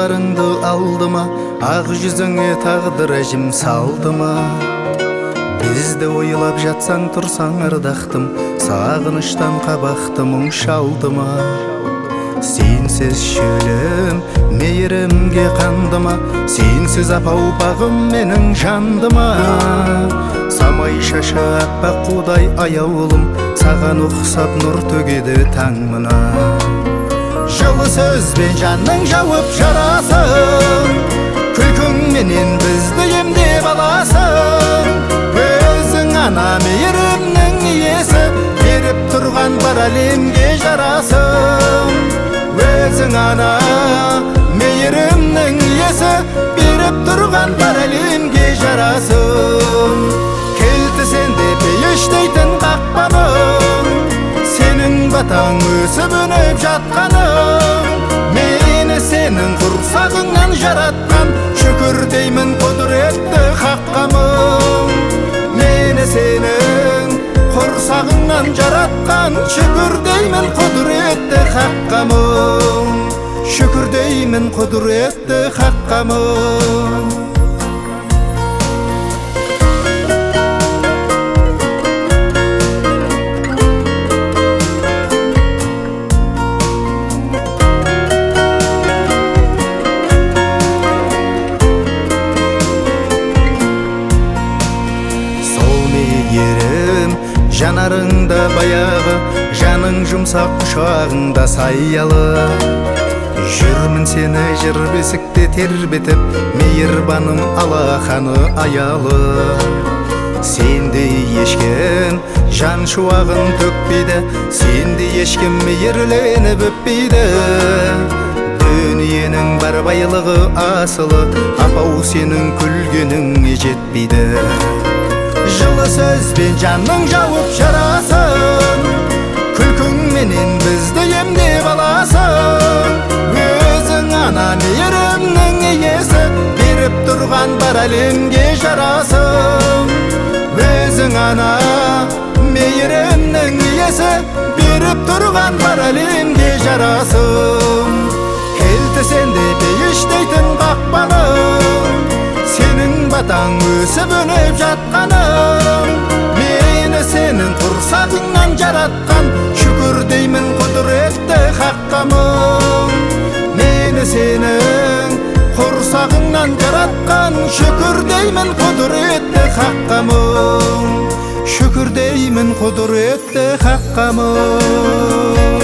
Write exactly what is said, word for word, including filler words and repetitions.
армандарыңды алдыма, ақ жүзіңе тағдыр әжім салдыма. Бізді ойлап жатсаң тұрсаң ардақтым, сағыныштан қабақты мұң шалдыма. Сенсіз шөлім мейірімге қандыма, сенсіз апау бағым менің жандыма. Самай шашы аппақ қудай аяулым, саған ұқсап нұр төгеді таң мына. Жылы сөзбен жанның жауып жарасың, күлкіңменен бізді емдеп аласың. Өзің ана мейірімнің иесі, беріп тұрған бар әлемге жарасың. Өзің ана мейірімнің иесі, беріп тұрған бар әлемге жарасың. Келтісен де пейіштейтін қақпаның, сенің батаң өсіп өніп жатқаның. Мені сенің құрсағыңнан жаратқан, шүкір деймін құдіретті хаққамың. Мені сенің құрсағыңнан жаратқан, шүкір деймін құдіретті хаққамың. Шүкір деймін құдіретті хаққамың. Ерім жанарыңда баяғы, жаның жұмсақ құшағыңда саялы. Жүрмін сені жыр бесікте тербетіп, мейірбаным алақаны аялы. Сендей ешкім жан шуағын төкпейді, сендей ешкім мейірленіп өппейді. Дүниенің бар байлығы асылы, апау сенің күлгеніңе жетпейді. Жылы сөзбен жанның жауып жарасың, күлкіңменен бізді емдеп аласың. Өзің ана мейірімнің иесі, беріп тұрған бар әлемге жарасың. Өзің ана мейірімнің иесі, беріп тұрған бар әлемге жарасың. Келтісен де пейіштейтін қақпаның, сенің батаң өсіп өніп жатқаның. Мені сенің құрсағыңнан жаратқан, шүкір деймін құдіретті хаққамың. Мені сенің құрсағыңнан жаратқан, шүкір деймін құдіретті хаққамың. Шүкір деймін құдіретті хаққамың.